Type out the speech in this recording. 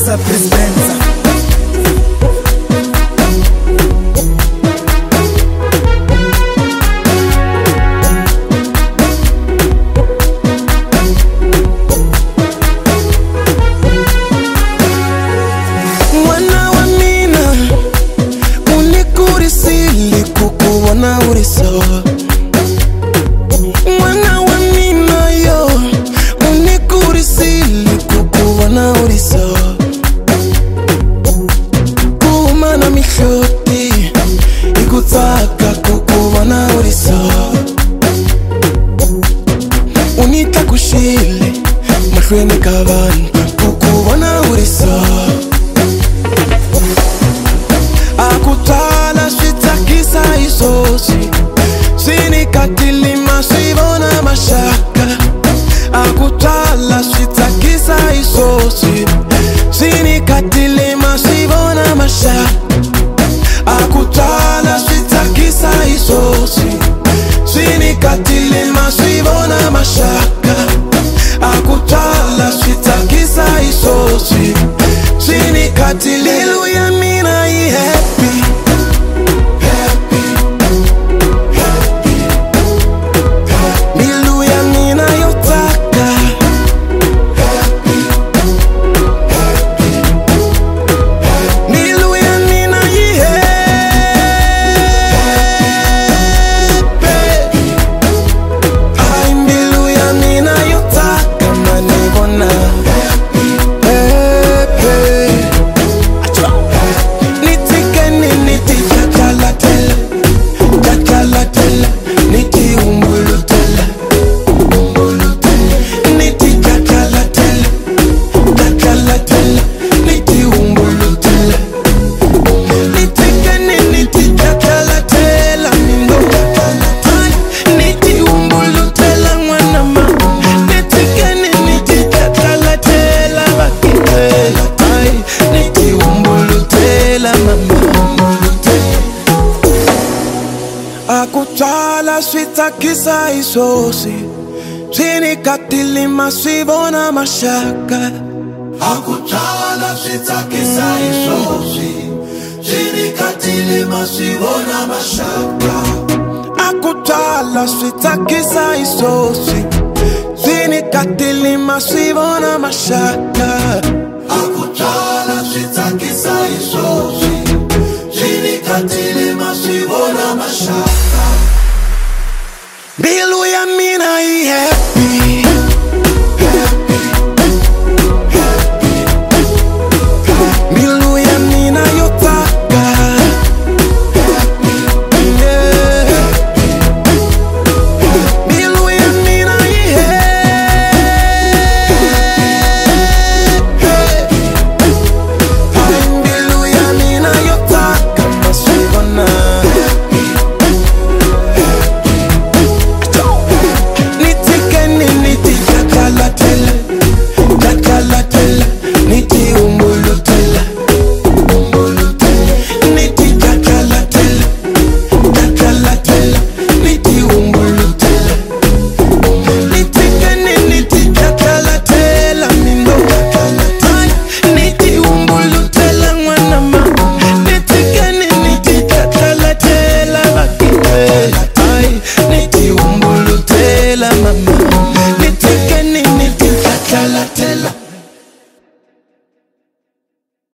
Benza, Prince Benza. Mwana wa mina, unikurisili kukuona uriso. Mwana wa mina yo, unikurisili kukuona uriso. Kuumana mishoti, ikutaka kukuona uriso. Unita kushile, mashwene kabanta kukuona uriso. Akutala switakisa isosi, sinikatili masivona mashaka. Akutala switakisa isosi, sinikatili masivona mashaka. Akutala switakisa isosi, sinikatili masivona mashaka. Akutala switakisa isosi, sinikatili. Hallelujah, mina I happy, happy, happy, happy. Hallelujah, mina yotaka. Happy, happy, happy. Hallelujah, mina I happy. I'm hallelujah, mina yotaka manivona. Happy, happy. Akutala switakisa isosi, sinikatili masivona mashaka. Akutala switakisa isosi, sinikatili masivona mashaka. Akutala switakisa isosi, sinikatili masivona mashaka.